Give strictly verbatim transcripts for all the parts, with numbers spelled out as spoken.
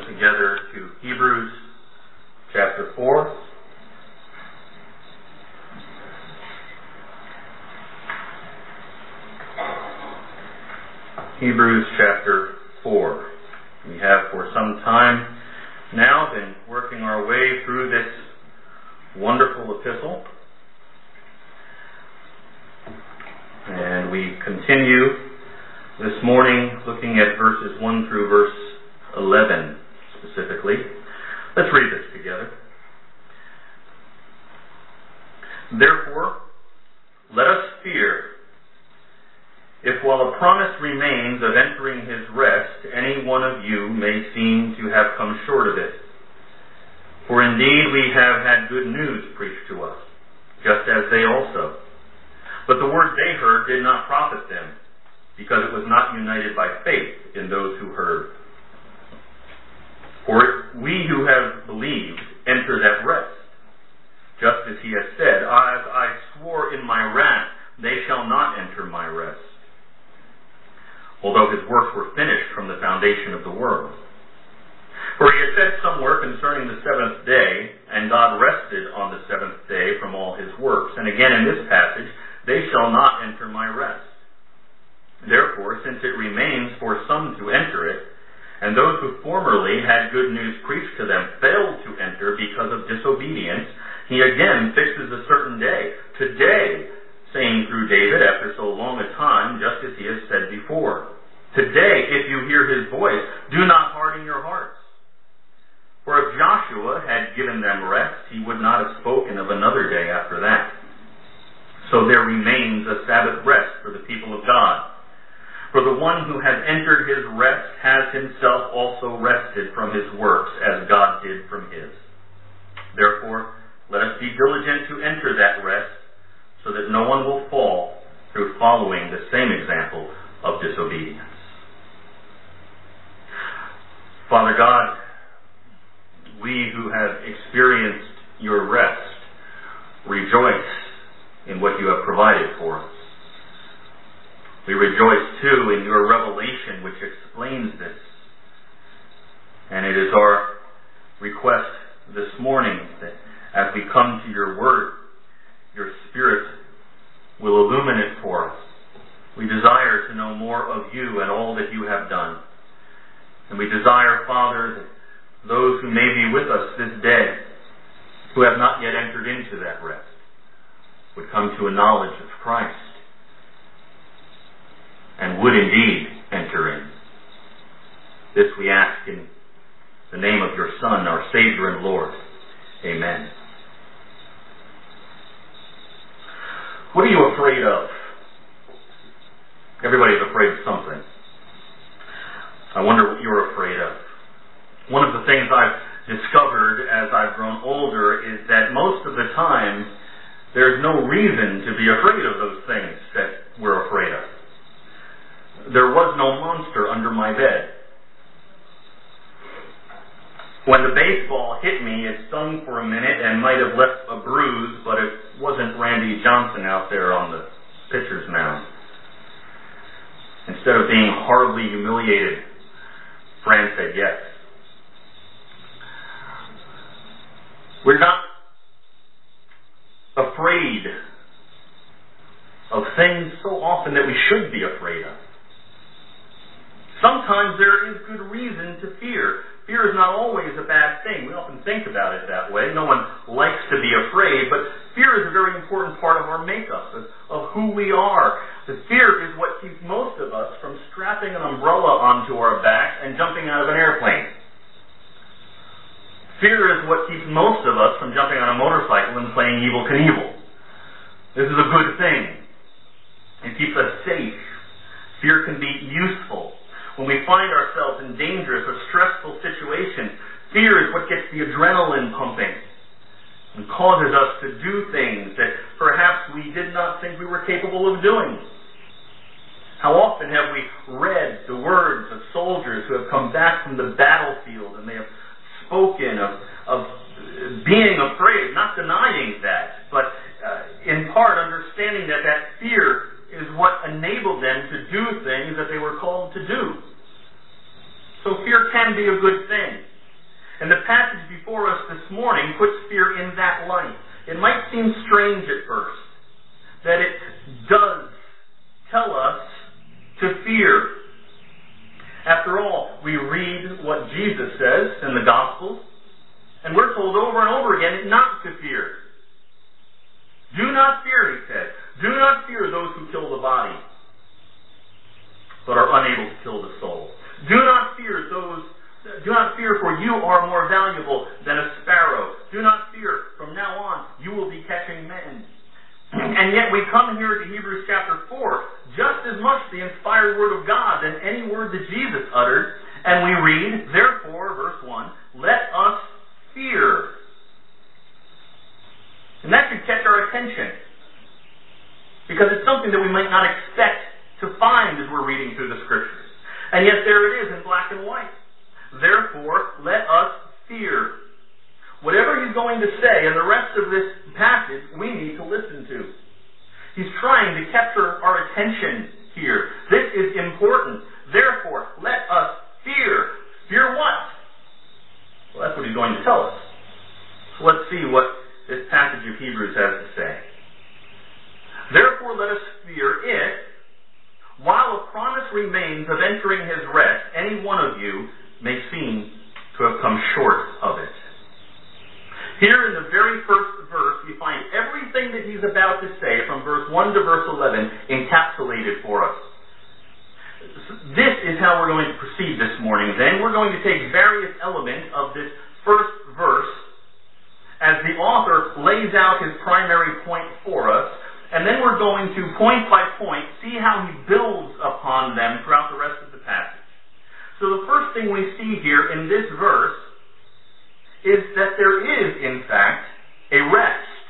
together to Hebrews chapter four. Hebrews chapter four. We have for some time now been working our way through this wonderful epistle. And we continue this morning looking at verses one through verse eleven specifically. Let's read this together. Therefore, let us fear, if while a promise remains of entering his rest, any one of you may seem to have come short of it. For indeed we have had good news preached to us, just as they also. But the word they heard did not profit them, because it was not united by faith in those who heard. For we who have believed enter that rest, just as he has said, As I swore in my wrath, they shall not enter my rest, although his works were finished from the foundation of the world. For he had said somewhere concerning the seventh day, and God rested on the seventh day from all his works. And again in this passage, they shall not enter my rest. Therefore, since it remains for some to enter it, and those who formerly had good news preached to them failed to enter because of disobedience, he again fixes a certain day, today, saying through David after so long a time, just as he has said before, Today, if you hear his voice, do not harden your hearts. For if Joshua had given them rest, he would not have spoken of another day after that. So there remains a Sabbath rest for the people of God. For the one who has entered his rest has himself also rested from his works, as God did from his. Therefore, let us be diligent to enter that rest, so that no one will fall through following the same example of disobedience. Father God, we who have experienced your rest rejoice in what you have provided for us. We rejoice too in your revelation which explains this. And it is our request this morning that as we come to your word, your Spirit will illumine it for us. We desire to know more of you and all that you have done. And we desire, Father, that those who may be with us this day, who have not yet entered into that rest, would come to a knowledge of Christ and would indeed enter in. This we ask in the name of your Son, our Savior and Lord. Amen. What are you afraid of? Everybody's afraid of something. I wonder what you're afraid of. One of the things I've discovered as I've grown older is that most of the time there's no reason to be afraid of those things that we're afraid of. There was no monster under my bed. When the baseball hit me, it stung for a minute and might have left a bruise, but it wasn't Randy Johnson out there on the pitcher's mound. Instead of being horribly humiliated, Fran said yes. We're not afraid of things so often that we should be afraid of. Sometimes there is good reason to fear. Fear is not always a bad thing. We often think about it that way. No one likes to be afraid, but fear is a very important part of our makeup, of, of who we are. The fear is what keeps most of us from strapping an umbrella onto our back and jumping out of an airplane. Fear is what keeps most of us from jumping on a motorcycle and playing Evel Knievel. This is a good thing. It keeps us safe. Fear can be useful. When we find ourselves in dangerous or stressful situations, fear is what gets the adrenaline pumping and causes us to do things that perhaps we did not think we were capable of doing. How often have we read the words of soldiers who have come back from the battlefield and they have spoken of, of being afraid, not denying that, but uh, in part understanding that that fear is what enabled them to do things that they were called to do. So fear can be a good thing. And the passage before us this morning puts fear in that light. It might seem strange at first that it does tell us to fear. After all, we read what Jesus says in the Gospels, and we're told over and over again not to fear. Do not fear, he said. Do not fear those who kill the body, but are unable to kill the soul. Do not fear those, do not fear, for you are more valuable than a sparrow. Do not fear, from now on you will be catching men. And yet we come here to Hebrews chapter four, just as much the inspired word of God than any word that Jesus uttered, and we read, therefore, verse one, let us fear. And that should catch our attention, because it's something that we might not expect to find as we're reading through the Scriptures. And yet there it is in black and white. Therefore, let us fear. Whatever he's going to say in the rest of this passage, we need to listen to. He's trying to capture our attention here. This is important. Therefore, let us fear. Fear what? Well, that's what he's going to tell us. So let's see what this passage of Hebrews has to say. Therefore, let us fear if, while a promise remains of entering his rest, any one of you may seem to have come short of it. Here in the very first verse, we find everything that he's about to say from verse one to verse eleven encapsulated for us. This is how we're going to proceed this morning. Then we're going to take various elements of this first verse as the author lays out his primary point for us, and then we're going to, point by point, see how he builds upon them throughout the rest of the passage. So the first thing we see here in this verse is that there is, in fact, a rest.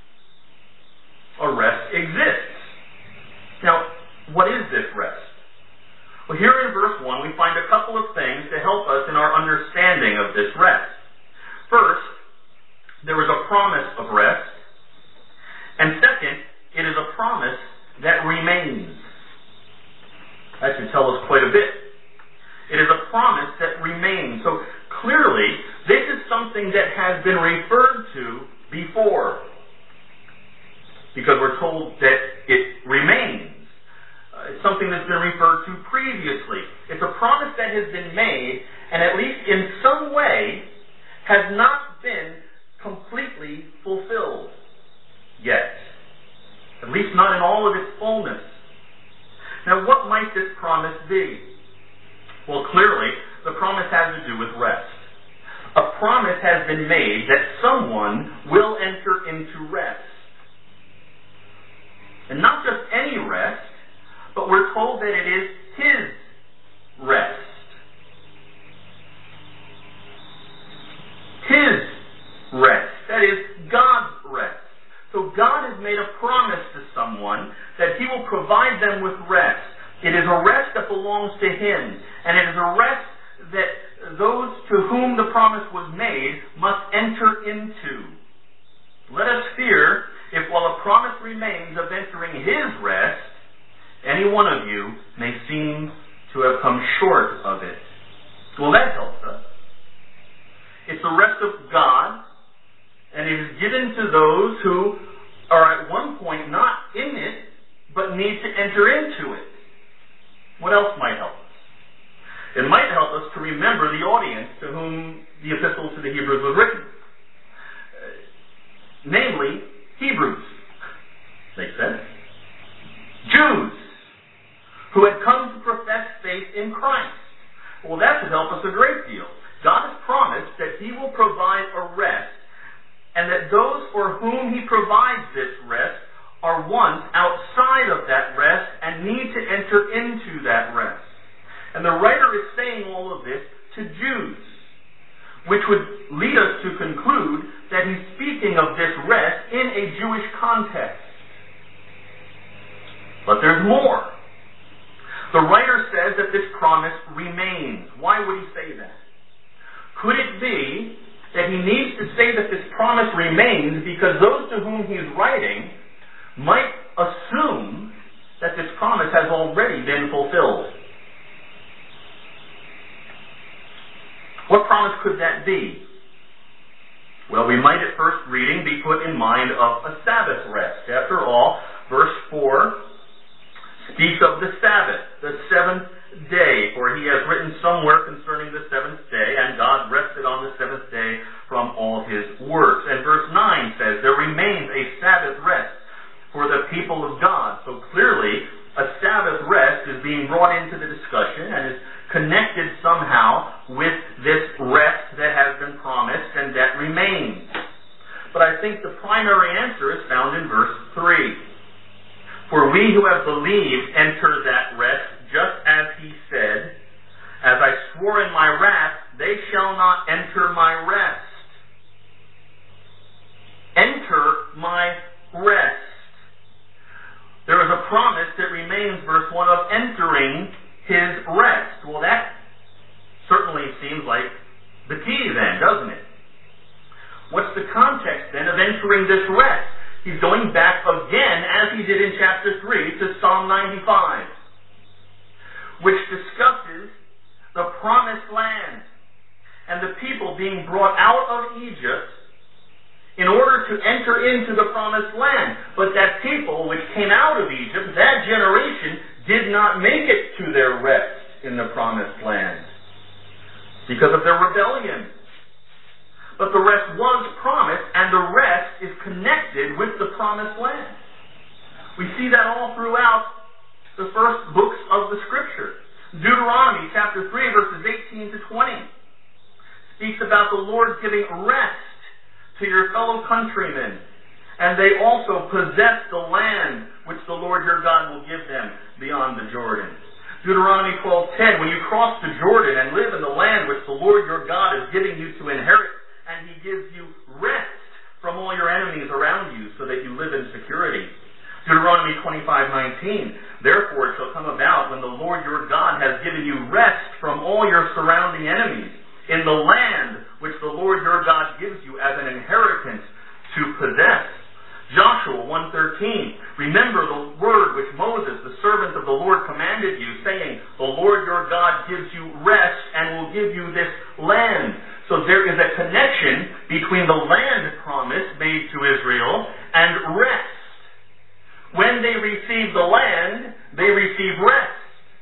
A rest exists. Now, what is this rest? Well, here in verse one, we find a couple of things to help us in our understanding of this rest. First, there is a promise of rest. And second, it is a promise that remains. That should tell us quite a bit. It is a promise that remains. So clearly, this is something that has been referred to before, because we're told that it remains. Uh, it's something that's been referred to previously. It's a promise that has been made, and at least in some way, has not been completely fulfilled yet. At least not in all of its fullness. Now, what might this promise be? Well, clearly, the promise has to do with rest. A promise has been made that someone will enter into rest. And not just any rest, but we're told that it is his rest. His rest. That is God's rest. So God has made a promise to someone that he will provide them with rest. It is a rest that belongs to him. And it is a rest that those to whom the promise was made must enter into. Let us fear if, while a promise remains of entering his rest, any one of you may seem to have come short of it. Well, that helps us. It's the rest of God, and it is given to those who are at one point not in it, but need to enter into it. What else might help us? It might help us to remember the audience to whom the epistle to the Hebrews was written. Uh, namely, Hebrews. Makes sense? Jews, who had come to profess faith in Christ. Well, that should help us a great deal. God has promised that he will provide a rest, and that those for whom he provides this rest are once outside of that rest and need to enter into that rest. And the writer is saying all of this to Jews, which would lead us to conclude that he's speaking of this rest in a Jewish context. But there's more. The writer says that this promise remains. Why would he say that? Could it be that he needs to say that this promise remains because those to whom he is writing might assume that this promise has already been fulfilled? What promise could that be? Well, we might at first reading be put in mind of a Sabbath rest. After all, verse four speaks of the Sabbath, the seventh day, for he has written somewhere concerning the seventh day, and God rested on the seventh day from all his works. And verse nine says, there remains a Sabbath rest for the people of God. So clearly, a Sabbath rest is being brought into the discussion and is connected somehow with this rest that has been promised and that remains. But I think the primary answer is found in verse three. For we who have believed enter that rest, just as he said, as I swore in my wrath, they shall not enter my rest. Enter my rest. There is a promise that remains, verse one, of entering his rest. Well, that certainly seems like the key then, doesn't it? What's the context then of entering this rest? He's going back again, as he did in chapter three, to Psalm ninety-five, which discusses the promised land and the people being brought out of Egypt in order to enter into the promised land. But that people which came out of Egypt, that generation, did not make it to their rest in the promised land because of their rebellion. But the rest was promised, and the rest is connected with the promised land. We see that all throughout the first books of the Scripture. Deuteronomy chapter three, verses eighteen to twenty speaks about the Lord giving rest to your fellow countrymen, and they also possess the land which the Lord your God will give them beyond the Jordan. Deuteronomy twelve ten, when you cross the Jordan and live in the land which the Lord your God is giving you to inherit, and he gives you rest from all your enemies around you so that you live in security. Deuteronomy twenty-five nineteen, therefore it shall come about when the Lord your God has given you rest from all your surrounding enemies in the land which the Lord your God gives you as an inheritance to possess. Joshua one thirteen, remember the word which Moses, the servant of the Lord, commanded you, saying, the Lord your God gives you rest and will give you this land. So there is a connection between the land promise made to Israel and rest. When they receive the land, they receive rest.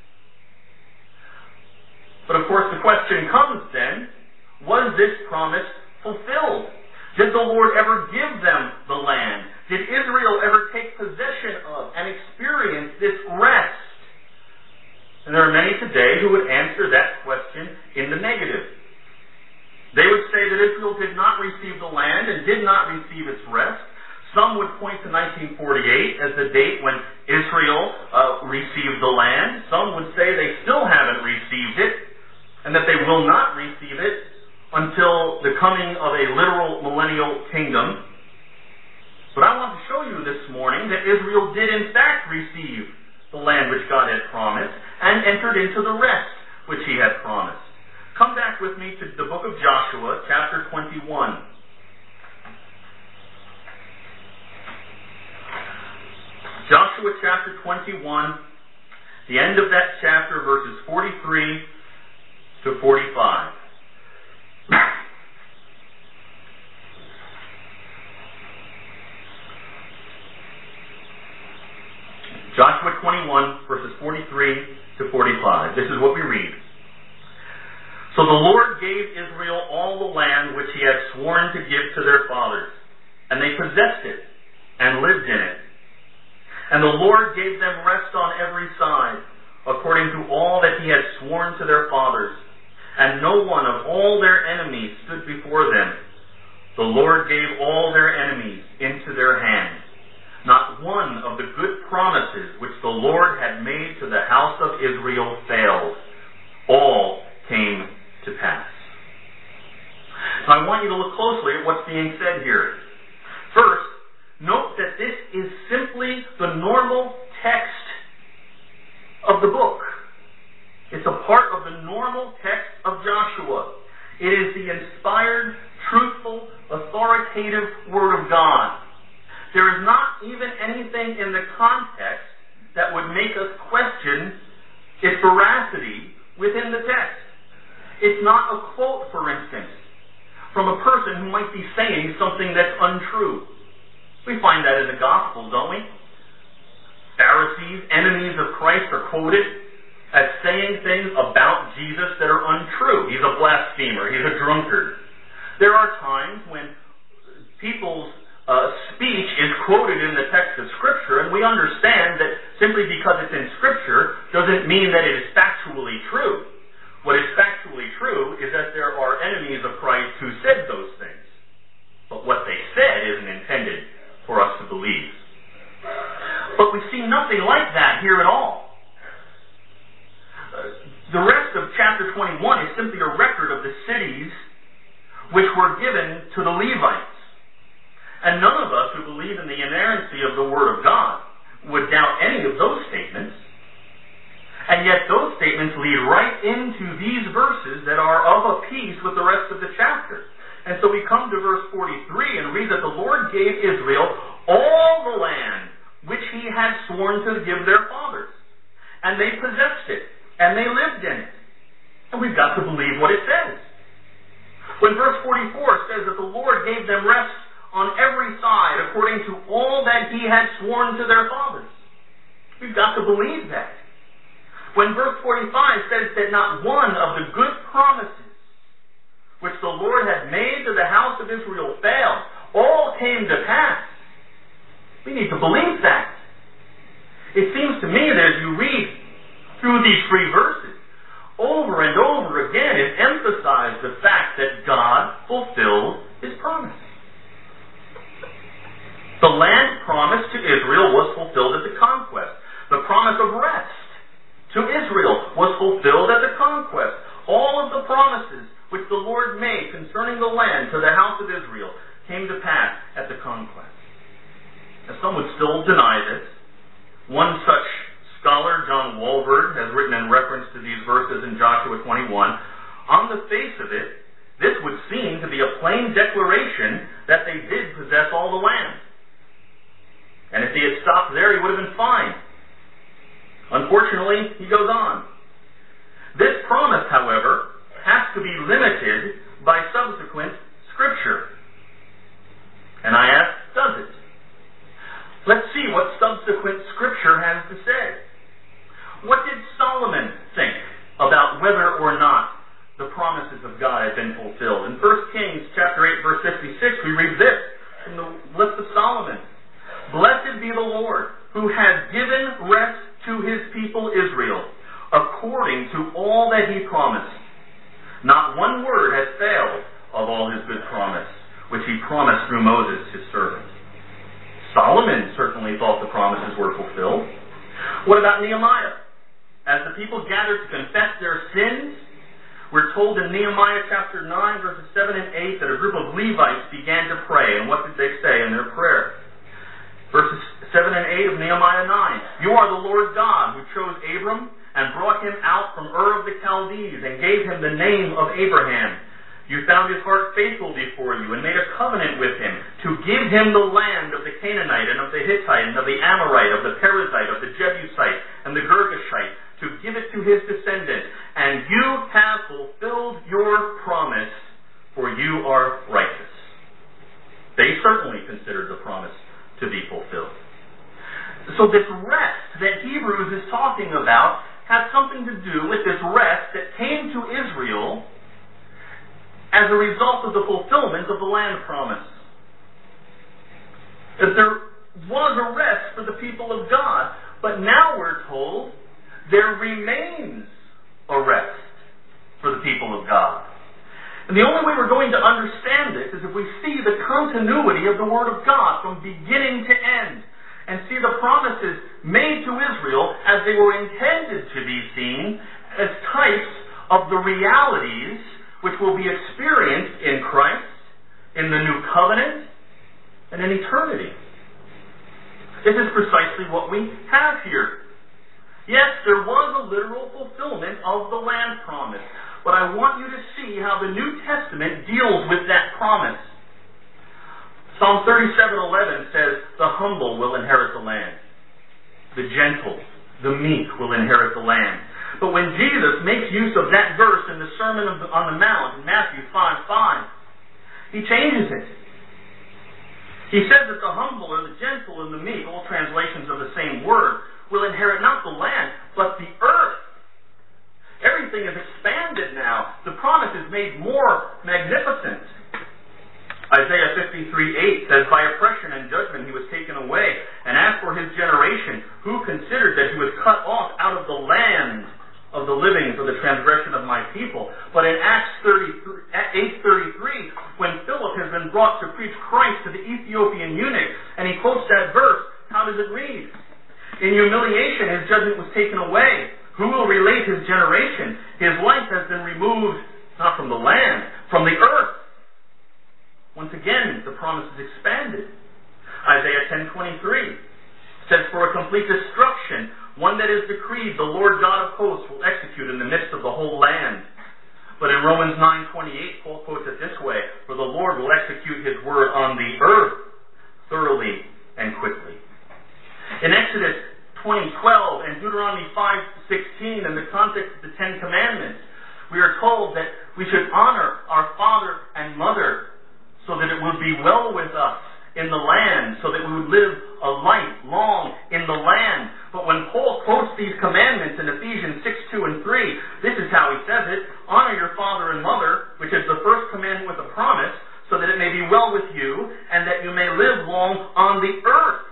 But of course the question comes then, was this promise fulfilled? Did the Lord ever give them the land? Did Israel ever take possession of and experience this rest? And there are many today who would answer that question in the negative. They would say that Israel did not receive the land and did not receive its rest. Some would point to nineteen forty-eight as the date when Israel uh, received the land. Some would say they still haven't received it and that they will not receive it until the coming of a literal millennial kingdom. But I want to show you this morning that Israel did in fact receive the land which God had promised and entered into the rest which he had promised. Come back with me to the book of Joshua, chapter twenty-one. Joshua chapter twenty-one, the end of that chapter, verses forty-three to forty-five. Joshua twenty-one, verses forty-three to forty-five. This is what we read. So the Lord gave Israel all the land which he had sworn to give to their fathers, and they possessed it and lived in it. And the Lord gave them rest on every side, according to all that he had sworn to their fathers. And no one of all their enemies stood before them. The Lord gave all their enemies into their hands. Not one of the good promises which the Lord had made to the house of Israel failed. All came to pass. Now I want you to look closely at what's being said here. First, note that this is simply the normal text of the book. It's a part of the normal text of Joshua. It is the inspired, truthful, authoritative Word of God. There is not even anything in the context that would make us question its veracity within the text. It's not a quote, for instance, from a person who might be saying something that's untrue. We find that in the Gospels, don't we? Pharisees, enemies of Christ, are quoted as saying things about Jesus that are untrue. He's a blasphemer. He's a drunkard. There are times when people's uh, speech is quoted in the text of Scripture, and we understand that simply because it's in Scripture doesn't mean that it is factually true. What is factually true is that there are enemies of Christ who said those things. But what they said isn't intended for us to believe. But we see nothing like that here at all. Uh, the rest of chapter twenty-one is simply a record of the cities which were given to the Levites. And none of us who believe in the inerrancy of the Word of God would doubt any of those statements. And yet those statements lead right into these verses that are of a piece with the rest of the chapter. And so we come to verse forty-three and read that the Lord gave Israel all the land which he had sworn to give their fathers. And they possessed it, and they lived in it. And we've got to believe what it says. When verse forty-four says that the Lord gave them rest on every side according to all that he had sworn to their fathers, we've got to believe that. When verse forty-five says that not one of the good promises which the Lord had made to the house of Israel failed, all came to pass, we need to believe that. It seems to me that as you read through these three verses, over and over again it emphasized the fact that God fulfilled his promise. The land promised to Israel was fulfilled at the conquest. The promise of rest to Israel was fulfilled at the conquest. All of the promises which the Lord made concerning the land to the house of Israel came to pass at the conquest. Now, some would still deny this. One such scholar, John Walvoord, has written in reference to these verses in Joshua twenty-one, on the face of it, this would seem to be a plain declaration that they did possess all the land. And if he had stopped there, he would have been fine. Unfortunately, he goes on. This promise, however, has to be limited by subsequent Scripture. And I ask, does it? Let's see what subsequent Scripture has to say. What did Solomon think about whether or not the promises of God had been fulfilled? In First Kings chapter eight, verse fifty-six, we read this from the lips of Solomon. Blessed be the Lord, who has given rest to his people Israel, according to all that he promised. Not one word has failed of all his good promise, which he promised through Moses, his servant. Solomon certainly thought the promises were fulfilled. What about Nehemiah? As the people gathered to confess their sins, we're told in Nehemiah chapter nine, verses seven and eight, that a group of Levites began to pray. And what did they say in their prayer? Verses seven and eight of Nehemiah nine. You are the Lord God who chose Abram and brought him out from Ur of the Chaldees and gave him the name of Abraham. You found his heart faithful before you and made a covenant with him to give him the land of the Canaanite and of the Hittite and of the Amorite, of the Perizzite, of the Jebusite and the Girgashite, to give it to his descendants. And you have fulfilled your promise, for you are righteous. They certainly considered the promise to be fulfilled. So this rest that Hebrews is talking about has something to do with this rest that came to Israel as a result of the fulfillment of the land promise. That there was a rest for the people of God, but now we're told there remains a rest for the people of God. And the only way we're going to understand this is if we see the continuity of the Word of God from beginning to end, and see the promises made to Israel as they were intended to be seen as types of the realities which will be experienced in Christ, in the new covenant, and in eternity. This is precisely what we have here. Yes, there was a literal fulfillment of the land promise, but I want you to see how the New Testament deals with that promise. Psalm thirty-seven eleven says, the humble will inherit the land. The gentle, the meek will inherit the land. But when Jesus makes use of that verse in the Sermon on the Mount in Matthew five five, he changes it. He says that the humble or the gentle and the meek, all translations of the same word, will inherit not the land, but the earth. Everything is expanded now. The promise is made more magnificent. Isaiah fifty-three eight says, by oppression and judgment he was taken away. And as for his generation, who considered that he was cut off out of the land of the living for the transgression of my people? But in Acts eight thirty-three, when Philip has been brought to preach Christ to the Ethiopian eunuch, and he quotes that verse, how does it read? In humiliation his judgment was taken away. Who will relate his generation? His life has been removed, not from the land, from the earth. Once again, the promise is expanded. Isaiah ten twenty-three says, for a complete destruction, one that is decreed, the Lord God of hosts will execute in the midst of the whole land. But in Romans nine twenty-eight, Paul quotes it this way, for the Lord will execute his word on the earth thoroughly and quickly. In Exodus twenty twelve and Deuteronomy five sixteen, in the context of the Ten Commandments, we are told that we should honor our father and mother so that it would be well with us in the land, so that we would live a life long in the land. But when Paul quotes these commandments in Ephesians six two and three, this is how he says it, honor your father and mother, which is the first commandment with a promise, so that it may be well with you, and that you may live long on the earth.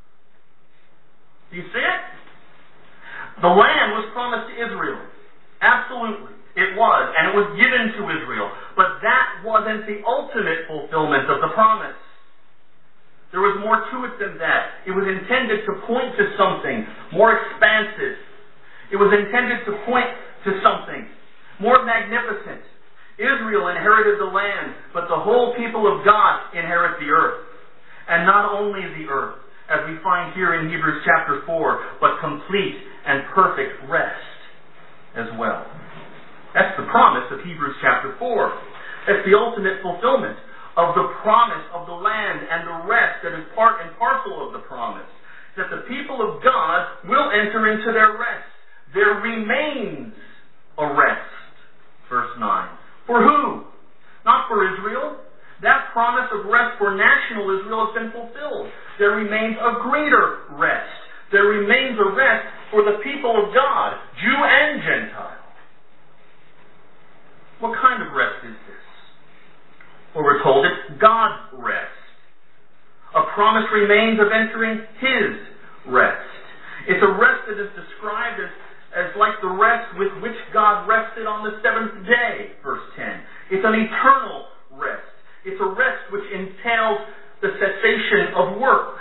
Do you see it? The land was promised to Israel. Absolutely. It was, and it was given to Israel. But that wasn't the ultimate fulfillment of the promise. There was more to it than that. It was intended to point to something more expansive. It was intended to point to something more magnificent. Israel inherited the land, but the whole people of God inherit the earth. And not only the earth, as we find here in Hebrews chapter four, but complete and perfect rest as well. That's the promise of Hebrews chapter four. That's the ultimate fulfillment of the promise of the land and the rest that is part and parcel of the promise. That the people of God will enter into their rest. There remains a rest. Verse nine. For who? Not for Israel. That promise of rest for national Israel has been fulfilled. There remains a greater rest. There remains a rest for the people of God, Jew and Gentile. What kind of rest is this? Well, we're told it's God's rest. A promise remains of entering His rest. It's a rest that is described as, as like the rest with which God rested on the seventh day, verse ten. It's an eternal rest. It's a rest which entails the cessation of work.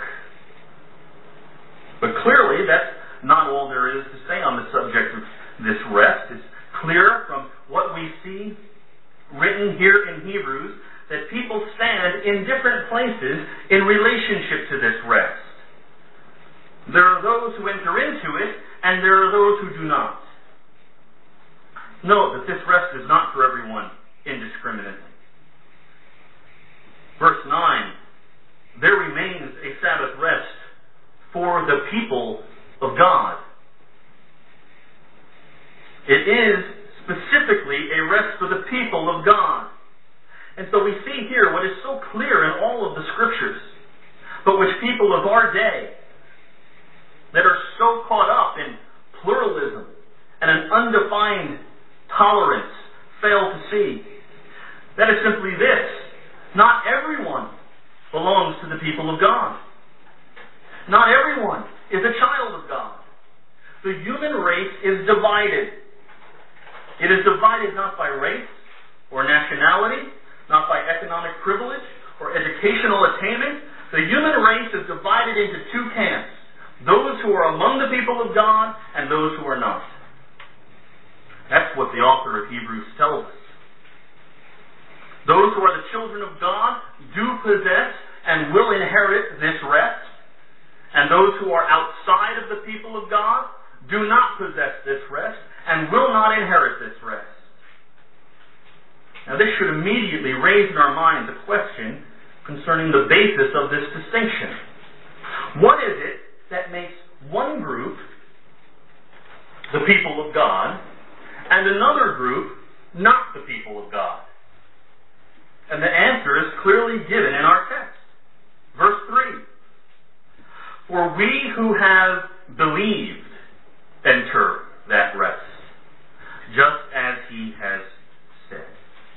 But clearly, that's not all there is to say on the subject of this rest. It's clear from what we see written here in Hebrews that people stand in different places in relationship to this rest. There are those who enter into it, and there are those who do not. Note that this rest is not for everyone indiscriminately. Verse nine, there remains a Sabbath rest for the people of God. It is specifically a rest for the people of God. And so we see here what is so clear in all of the Scriptures, but which people of our day that are so caught up in pluralism and an undefined tolerance fail to see. That is simply this. Not everyone belongs to the people of God. Not everyone is a child of God. The human race is divided. It is divided not by race or nationality, not by economic privilege or educational attainment. The human race is divided into two camps. Those who are among the people of God and those who are not. That's what the author of Hebrews tells us. Those who are the children of God do possess and will inherit this rest. And those who are outside of the people of God do not possess this rest and will not inherit this rest. Now this should immediately raise in our minds a question concerning the basis of this distinction. What is it that makes one group the people of God, and another group, not the people of God? And the answer is clearly given in our text. Verse three. For we who have believed enter that rest, just as he has said.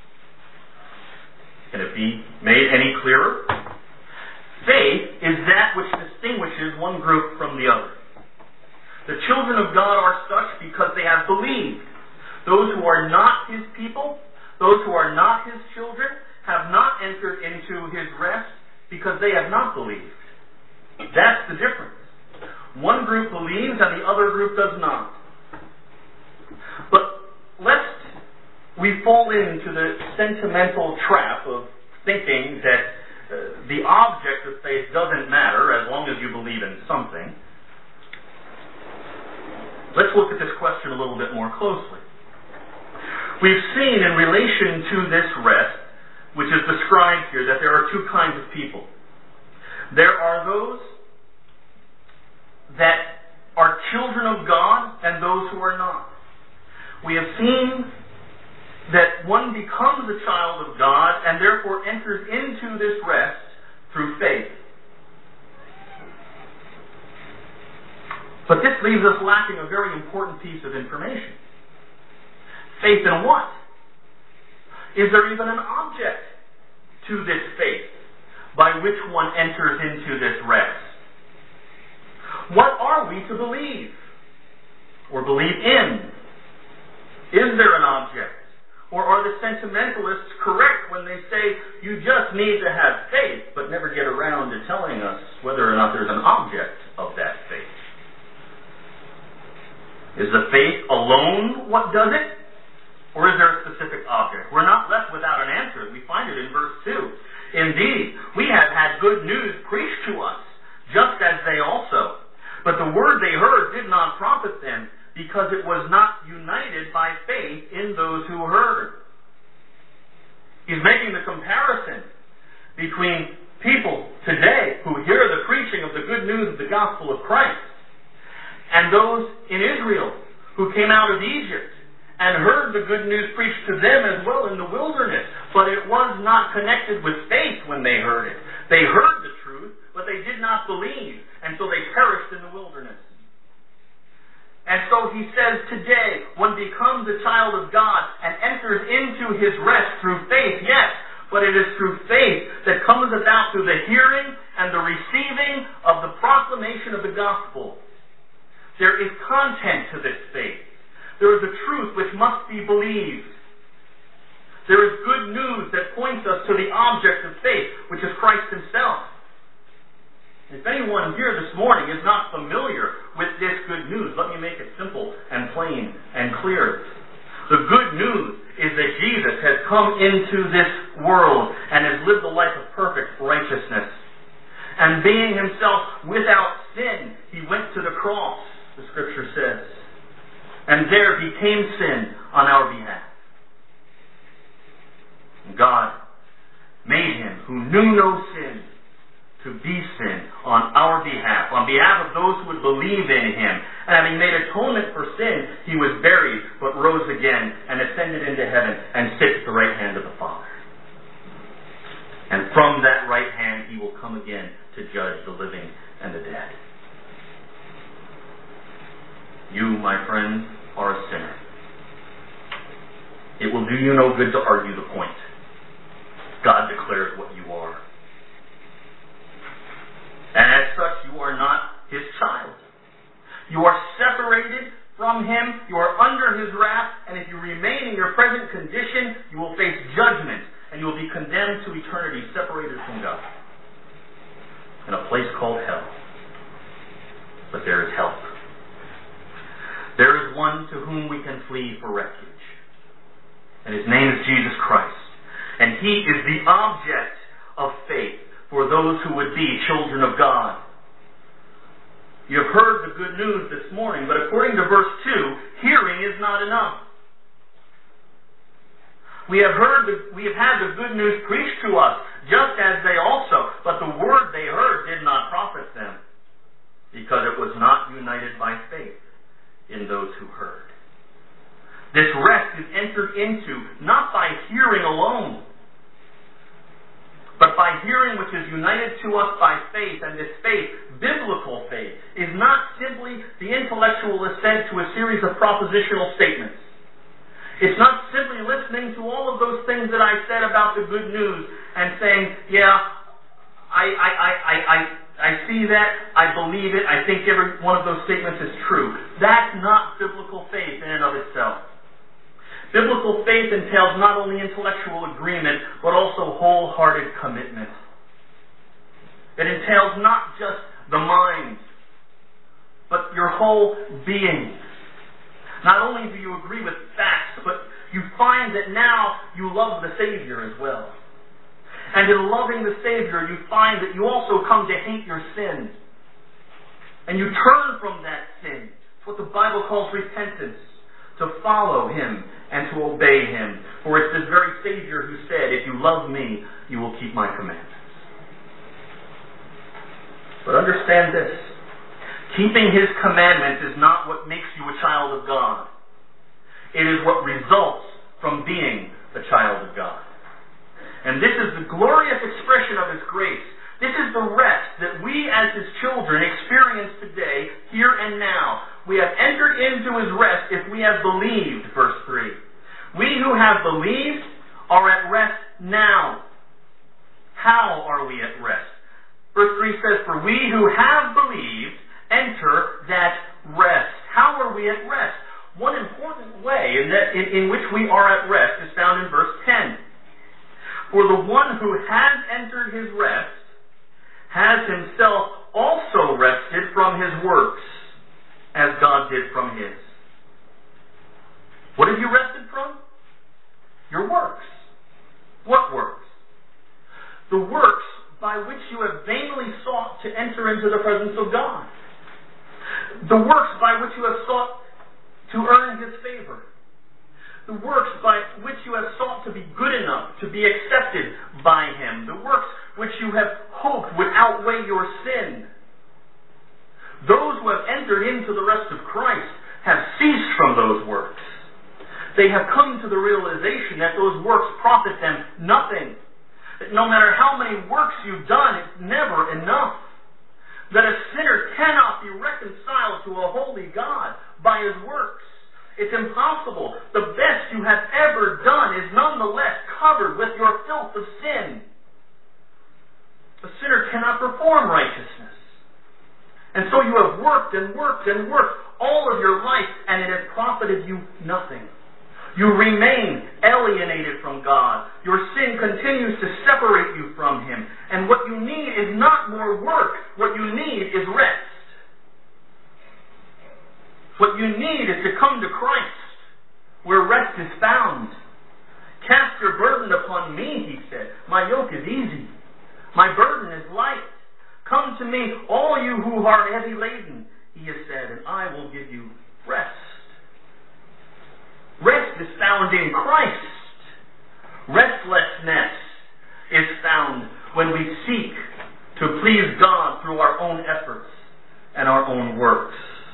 Can it be made any clearer? Faith is that which distinguishes one group from the other. The children of God are such because they have believed. Those who are not his people, those who are not his children, have not entered into his rest because they have not believed. That's the difference. One group believes and the other group does not. But lest we fall into the sentimental trap of thinking that uh, the object of faith doesn't matter as long as you believe in something, let's look at this question a little bit more closely. We've seen in relation to this rest, which is described here, that there are two kinds of people. There are those that are children of God and those who are not. We have seen that one becomes a child of God and therefore enters into this rest through faith. But this leaves us lacking a very important piece of information. Faith in what? Is there even an object to this faith by which one enters into this rest? What are we to believe or believe in? Is there an object? Or are the sentimentalists correct when they say you just need to have faith but never get around to telling us whether or not there's an object of that faith? Is the faith alone what does it? Or is there a specific object? We're not left without an answer. We find it in verse two. Indeed, we have had good news preached to us, just as they also. But the word they heard did not profit them, because it was not united by faith in those who heard. He's making the comparison between people today who hear the preaching of the good news of the gospel of Christ and those in Israel who came out of Egypt and heard the good news preached to them as well in the wilderness, but it was not connected with faith when they heard it. They heard the truth, but they did not believe, and so they perished in the wilderness. And so he says today, one becomes a child of God and enters into his rest through faith, yes, but it is through faith that comes about through the hearing and the receiving of the proclamation of the gospel. There is content to this faith. There is a truth which must be believed. There is good news that points us to the object of faith, which is Christ himself. If anyone here this morning is not familiar with this good news, let me make it simple and plain and clear. The good news is that Jesus has come into this world and has lived a life of perfect righteousness. And being himself without sin, he went to the cross, the scripture says. And there became sin on our behalf. And God made him who knew no sin to be sin on our behalf, on behalf of those who would believe in him. And having made atonement for sin, he was buried, but rose again and ascended into heaven and sits at the right hand of the Father. And from that right hand he will come again to judge the living and the dead. You, my friend, are a sinner. It will do you no good to argue the point. God declares what you are. And as such, you are not his child. You are separated from him. You are under his wrath. And if you remain in your present condition, you will face judgment. And you will be condemned to eternity, separated from God, in a place called hell. But there is help. There is one to whom we can flee for refuge. And his name is Jesus Christ. And he is the object of faith for those who would be children of God. You have heard the good news this morning, but according to verse two, hearing is not enough. We have heard, the, we have had the good news preached to us, just as they also, but the word they heard did not profit them, because it was not united by faith in those who heard. This rest is entered into not by hearing alone, but by hearing which is united to us by faith. And this faith, biblical faith, is not simply the intellectual assent to a series of propositional statements. It's not simply listening to all of those things that I said about the good news and saying, yeah, I, I, I, I, I, I see that, I believe it, I think every one of those statements is true. That's not biblical faith in and of itself. Biblical faith entails not only intellectual agreement, but also wholehearted commitment. It entails not just the mind, but your whole being. Not only do you agree with facts, but you find that now you love the Savior as well. And in loving the Savior, you find that you also come to hate your sin. And you turn from that sin. It's what the Bible calls repentance. To follow Him and to obey Him. For it's this very Savior who said, if you love me, you will keep my commandments. But understand this. Keeping His commandments is not what makes you a child of God. It is what results from being a child of God. And this is the glorious expression of His grace. This is the rest that we as His children experience today, here and now. We have entered into His rest if we have believed, verse three. We who have believed are at rest now. How are we at rest? Verse three says, for we who have believed enter that rest. How are we at rest? One important way in, that, in, in which we are at rest is found in verse ten. For the one who has entered his rest has himself also rested from his works, as God did from His. What have you rested from? Your works. What works? The works by which you have vainly sought to enter into the presence of God. The works by which you have sought to earn His favor. The works by which you have sought to be good enough to be accepted by Him. The works which you have hoped would outweigh your sin. Those who have entered into the rest of Christ have ceased from those works. They have come to the realization that those works profit them nothing. That no matter how many works you've done, it's never enough. That a sinner cannot be reconciled to a holy God by his works. It's impossible. The best you have ever done is nonetheless covered with your filth of sin. A sinner cannot perform righteousness. And so you have worked and worked and worked all of your life, and it has profited you nothing. You remain alienated from God. Your sin continues to separate you from Him. And what you need is not more work. What you need is rest. What you need is to come to Christ, where rest is found. Cast your burden upon me, He said. My yoke is easy. My burden is light. Come to me, all you who are heavy laden, He has said, and I will give you rest. Rest is found in Christ. Restlessness is found when we seek to please God through our own efforts and our own works.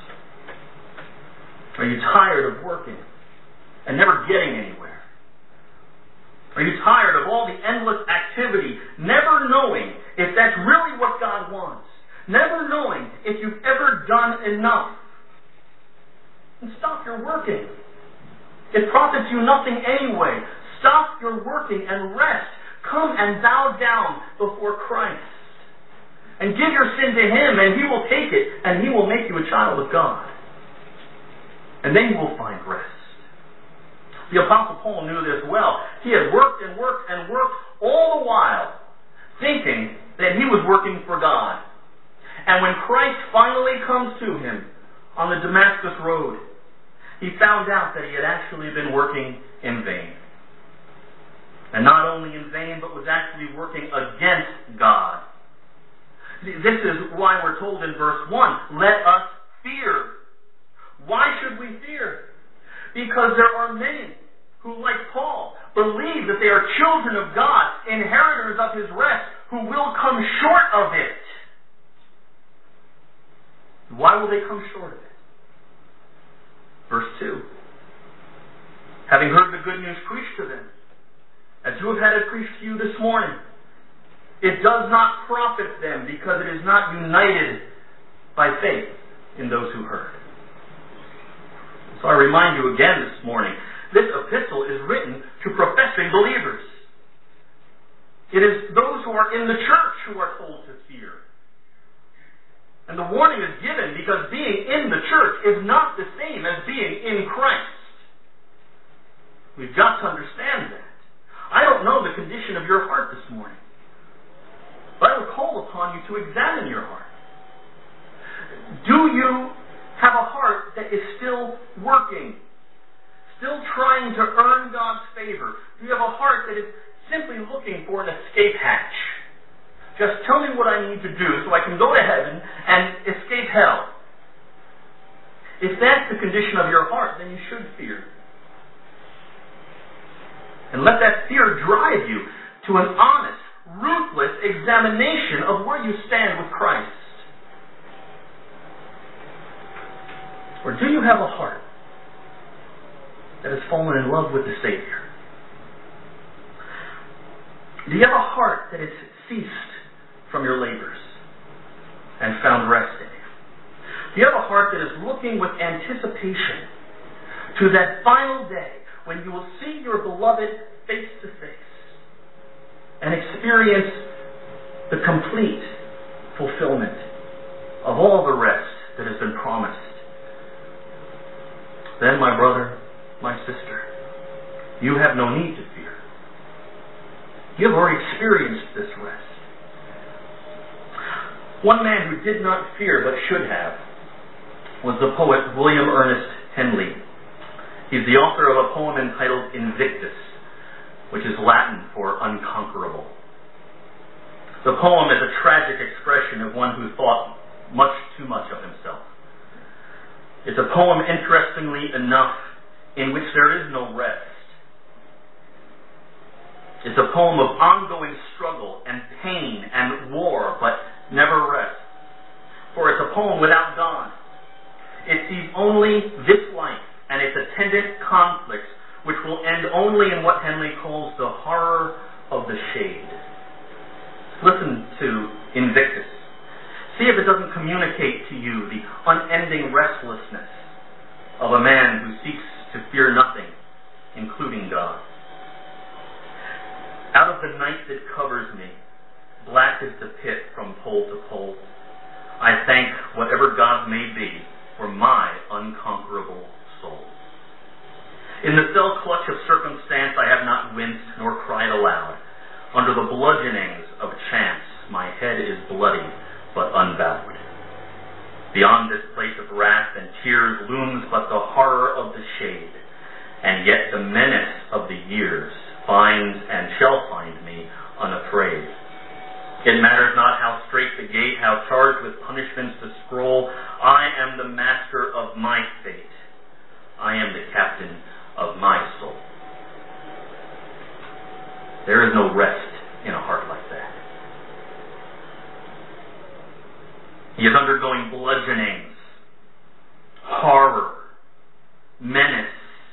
Are you tired of working and never getting anywhere? Are you tired of all the endless activity, never knowing if that's really what God wants? Never knowing if you've ever done enough? And stop your working. It profits you nothing anyway. Stop your working and rest. Come and bow down before Christ. And give your sin to Him, and He will take it, and He will make you a child of God. And then you will find rest. The Apostle Paul knew this well. He had worked and worked and worked all the while, thinking that he was working for God. And when Christ finally comes to him on the Damascus road, he found out that he had actually been working in vain. And not only in vain, but was actually working against God. This is why we're told in verse one, let us fear. Why should we fear? Because there are many who, like Paul, believe that they are children of God, inheritors of His rest, who will come short of it. Why will they come short of it? having heard the good news preached to them, as you have had it preached to you this morning, it does not profit them because it is not united by faith in those who heard. So I remind you again this morning, this epistle is written to professing believers. It is those who are in the church who are told to fear. And the warning is given because being in the church is not the same as being in Christ. We've got to understand that. I don't know the condition of your heart this morning, but I would call upon you to examine your heart. Do you have a heart that is still working, still trying to earn God's favor? Do you have a heart that is simply looking for an escape hatch? Just tell me what I need to do so I can go to heaven and escape hell. If that's the condition of your heart, then you should fear. And let that fear drive you to an honest, ruthless examination of where you stand with Christ. Or do you have a heart that has fallen in love with the Savior? Do you have a heart that has ceased from your labors and found rest in you? Do you have a heart that is looking with anticipation to that final day when you will see your beloved face to face and experience the complete fulfillment of all the rest that has been promised? Then, my brother, my sister, you have no need to fear. You have already experienced this rest. One man who did not fear but should have was the poet William Ernest Henley. He's the author of a poem entitled Invictus, which is Latin for unconquerable. The poem is a tragic expression of one who thought much too much of himself. It's a poem, interestingly enough, in which there is no rest. It's a poem of ongoing struggle and pain and war, but never rest. For it's a poem without God. It sees only this life and its attendant conflicts, which will end only in what Henley calls the horror of the shade. Listen to Invictus. See if it doesn't communicate to you the unending restlessness of a man who seeks to fear nothing, including God. Out of the night that covers me, black is the pit from pole to pole. I thank whatever God may be for my unconquerable soul. In the fell clutch of circumstance I have not winced nor cried aloud. Under the bludgeonings of chance my head is bloody but unbowed. Beyond this place of wrath and tears looms but the horror of the shade, and yet the menace of the years finds and shall find me unafraid. It matters not how strait the gate, how charged with punishments the scroll. I am the master of my fate. I am the captain of my soul. There is no rest in a heart like that. He is undergoing bludgeonings, horror, menace.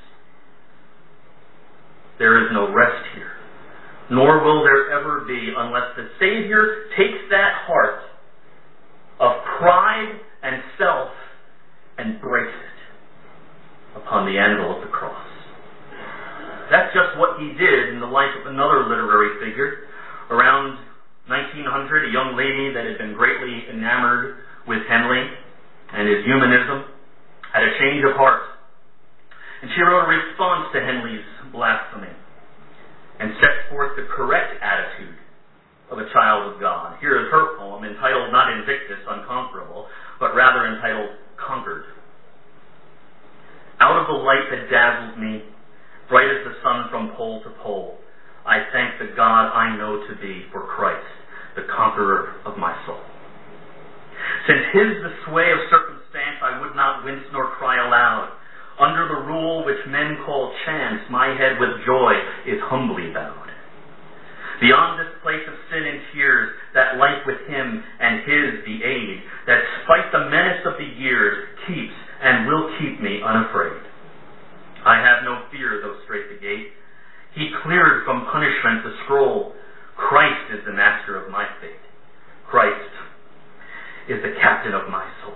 There is no rest here, nor will there ever be unless the Savior takes that heart of pride and self and breaks it upon the anvil of the cross. That's just what he did in the life of another literary figure. Around nineteen hundred, a young lady that had been greatly enamored with Henley and his humanism had a change of heart. And she wrote a response to Henley's blasphemy and set forth the correct attitude of a child of God. Here is her poem, entitled not Invictus, Unconquerable, but rather entitled Conquered. Out of the light that dazzles me, bright as the sun from pole to pole, I thank the God I know to be for Christ, the conqueror of my soul. Since his the sway of circumstance, I would not wince nor cry aloud. Under the rule which men call chance, my head with joy is humbly bowed. Beyond this place of sin and tears, that life with him and his the aid, that spite the menace of the years, keeps and will keep me unafraid. I have no fear, though strait the gate. He cleared from punishment the scroll. Christ is the master of my fate. Christ is the captain of my soul.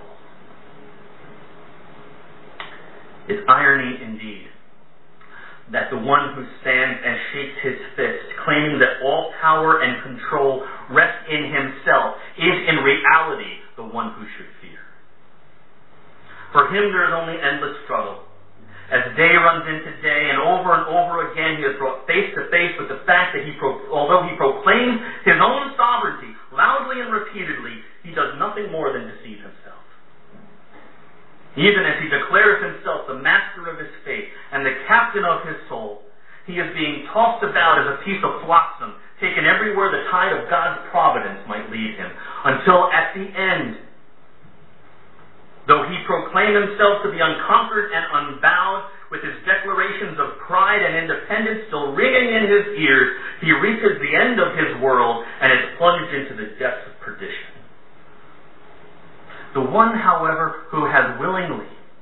It's irony indeed that the one who stands and shakes his fist, claiming that all power and control rest in himself, is in reality the one who should fear. For him there is only endless struggle. As day runs into day, and over and over again he is brought face to face with the fact that he, pro- although he proclaims his own sovereignty loudly and repeatedly, he does nothing more than deceive himself. Even as he declares himself the master of his fate and the captain of his soul, he is being tossed about as a piece of flotsam, taken everywhere the tide of God's providence might lead him, until at the end, though he proclaim himself to be unconquered and unbowed, with his declarations of pride and independence still ringing in his ears, he reaches the end of his world and is plunged into the depths of perdition. The one, however, who has willingly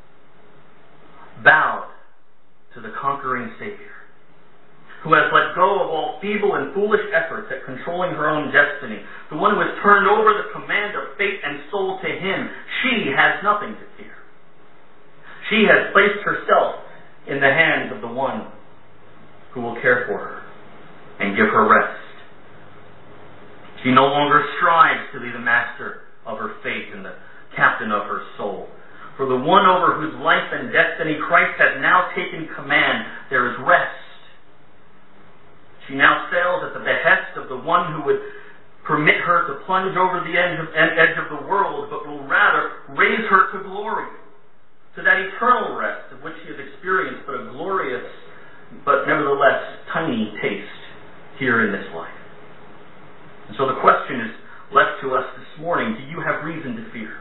bowed to the conquering Savior, who has let go of all feeble and foolish efforts at controlling her own destiny, the one who has turned over the command of fate and soul to him, she has nothing to fear. She has placed herself in the hands of the one who will care for her and give her rest. She no longer strives to be the master of her fate and the captain of her soul. For the one over whose life and destiny Christ has now taken command, there is rest. She now sails at the behest of the one who would permit her to plunge over the edge of, edge of the world, but will rather raise her to glory, to that eternal rest of which she has experienced but a glorious, but nevertheless tiny taste here in this life. And so the question is left to us this morning: do you have reason to fear?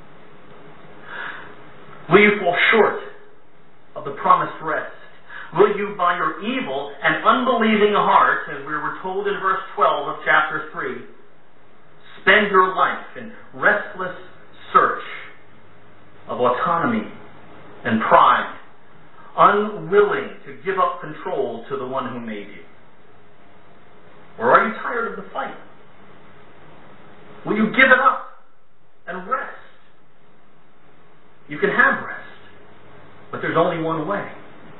Will you fall short of the promised rest? Will you, by your evil and unbelieving heart, as we were told in verse twelve of chapter three, spend your life in restless search of autonomy and pride, unwilling to give up control to the one who made you? Or are you tired of the fight? Will you give it up and rest? You can have rest, but there's only one way.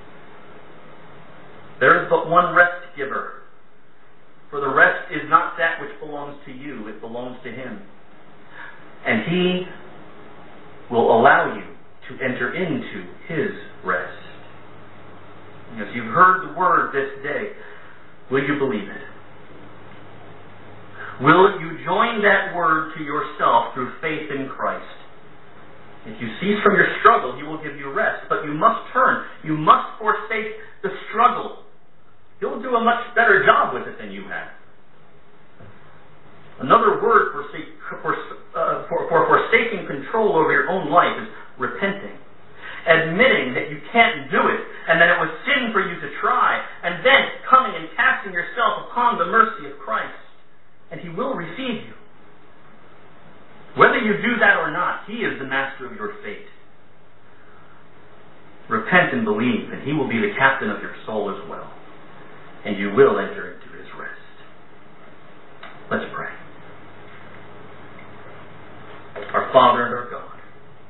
There is but one rest giver. For the rest is not that which belongs to you, it belongs to him. And he will allow you to enter into his rest. As you've heard the word this day, will you believe it? Will you join that word to yourself through faith in Christ? If you cease from your struggle, he will give you rest. But you must turn. You must forsake the struggle. He'll do a much better job with it than you have. Another word for, for, uh, for, for forsaking control over your own life is repenting. Admitting that you can't do it, and that it was sin for you to try, and then coming and casting yourself upon the mercy of Christ. And he will receive you. Whether you do that or not, he is the master of your fate. Repent and believe, and he will be the captain of your soul as well. And you will enter into his rest. Let's pray. Our Father and our God,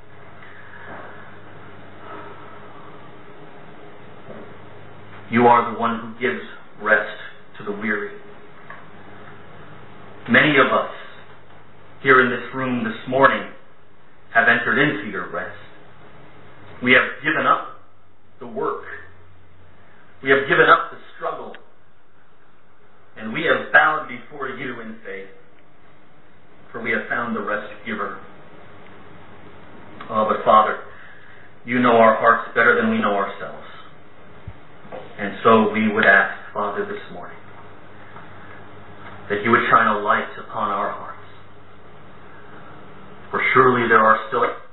you are the one who gives rest to the weary. Many of us here in this room this morning have entered into your rest. We have given up the work. We have given up the struggle. And we have bowed before you in faith. For we have found the rest giver. Oh, but Father, you know our hearts better than we know ourselves. And so we would ask, Father, this morning, that you would shine a light upon our hearts. For surely there are still